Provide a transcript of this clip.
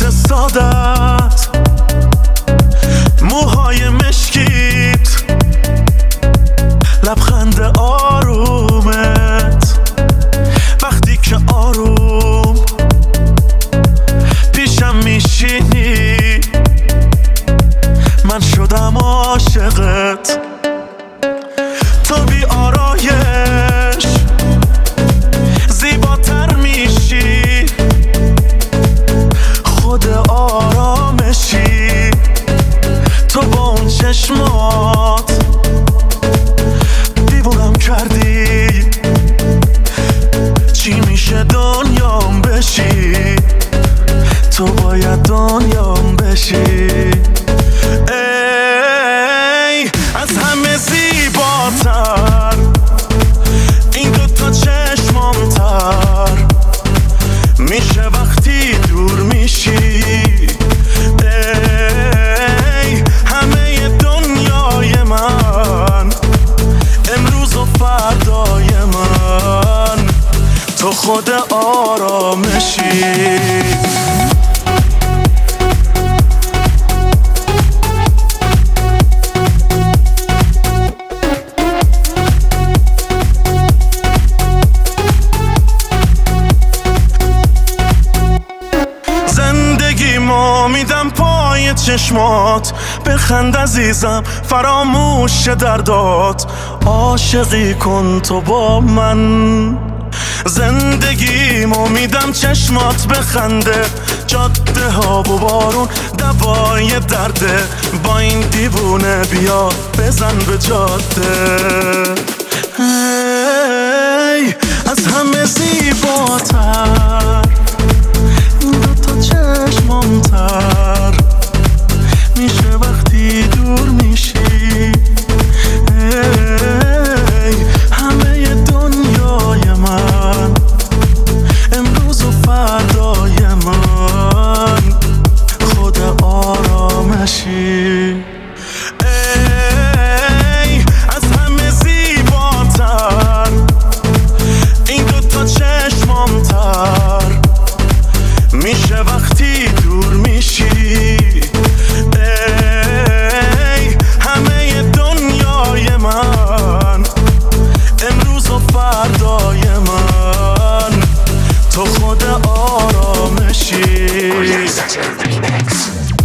سادت، موهای مشکیت، لبخند آرومت، وقتی که آروم پیشم میشینی من شدم عاشقت. تو بی آرایش زیباتر میشی، خود آرامشی. تو با اون چشمات دیوونم کردی، چی میشه دنیام بشی، تو باید دنیام بشی. ای از همه زیباتر، این دوتا چشمامتر میشه وقتی دور میشی. ای همه دنیای من، امروز و فردای من، تو خود آرامشی. میدم پای چشمات، بخند عزیزم فراموش دردات. عاشقی کن تو با من، زندگیمو میدم چشمات بخنده. جاده ها و بارون دوای درده، با این دیوونه بیا بزن به جاده. ای از همه زیباتر، این دوتا چشمامتر میشه وقتی دور میشی. ای همه دنیای من، امروز و فردای من، خود آرامشی. ای از همه زیباتر، این دوتا چشمامتر میشه وقتی دور میشی. ای همه دنیای من، امروز و فردای من، تو خود آرامشی.